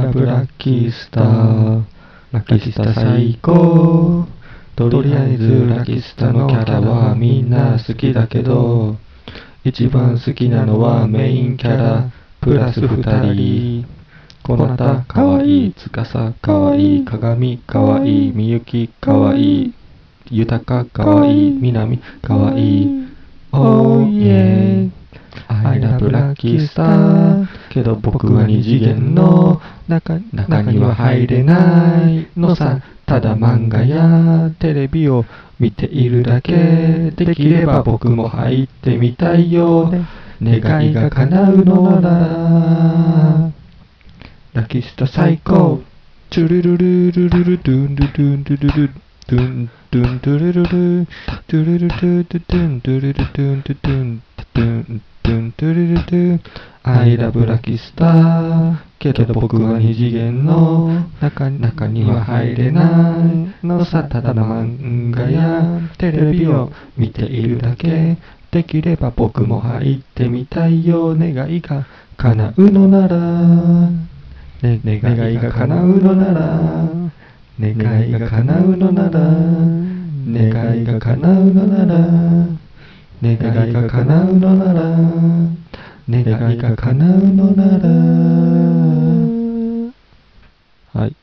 ラブラッキースター、ラッキースター最高。とりあえずラッキースターのキャラはみんな好きだけど、一番好きなのはメインキャラプラス2人。こなたかわいい、つかさかわいい、かがみかわいい、みゆきかわいい、ゆたかかわいい、みなみかわいい。Oh yeah I love lucky star けど僕は二次元の中には入れないのさ。ただ漫画やテレビを見ているだけ。できれば僕も入ってみたいよ。願いが叶うのならラッキースター最高。チュルルルルルルドゥンドゥドゥンドゥドゥドゥンドゥンドゥルルルドゥルルルドゥドゥンドゥルルドゥンドゥドゥンドゥンドゥンドゥルルドゥン I love lucky star けど僕は二次元の中には入れないのさ。ただ漫画やテレビを見ているだけ。できれば僕も入ってみたいよ。願いが叶うのなら願いが叶うのなら願いが叶うのなら願いが叶うのなら願いが叶うのなら願いが叶うのなら。はい。